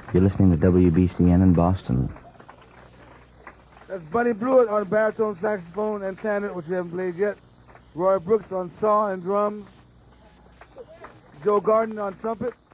You're listening to WBCN in Boston. That's Bunny Blewett on baritone saxophone and tenor, which we haven't played yet. Roy Brooks on saw and drums. Joe Garden on trumpet.